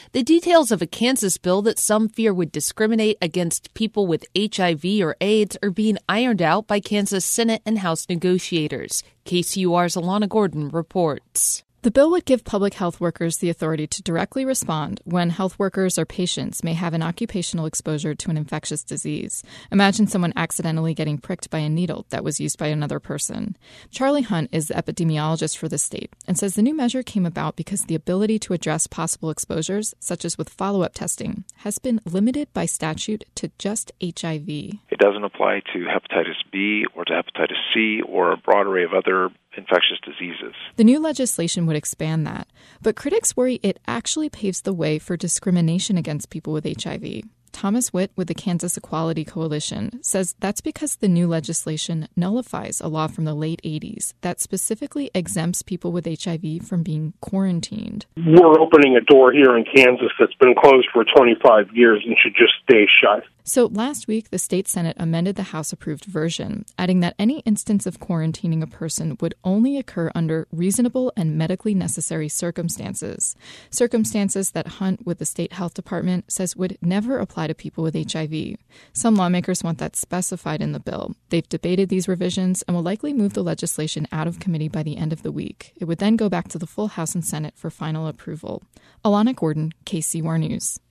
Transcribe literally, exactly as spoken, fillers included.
The details of a Kansas bill that some fear would discriminate against people with H I V or AIDS are being ironed out by Kansas Senate and House negotiators. K C U R's Alana Gordon reports. The bill would give public health workers the authority to directly respond when health workers or patients may have an occupational exposure to an infectious disease. Imagine someone accidentally getting pricked by a needle that was used by another person. Charlie Hunt is the epidemiologist for the state and says the new measure came about because the ability to address possible exposures, such as with follow-up testing, has been limited by statute to just H I V. It doesn't apply to hepatitis B or to hepatitis C or a broad array of other infectious diseases. The new legislation would expand that, but critics worry it actually paves the way for discrimination against people with H I V. Thomas Witt with the Kansas Equality Coalition says that's because the new legislation nullifies a law from the late eighties that specifically exempts people with H I V from being quarantined. We're opening a door here in Kansas that's been closed for twenty-five years and should just stay shut. So last week, the state Senate amended the House-approved version, adding that any instance of quarantining a person would only occur under reasonable and medically necessary circumstances, circumstances that Hunt with the state health department says would never apply to people with H I V. Some lawmakers want that specified in the bill. They've debated these revisions and will likely move the legislation out of committee by the end of the week. It would then go back to the full House and Senate for final approval. Alana Gordon, K C U R News.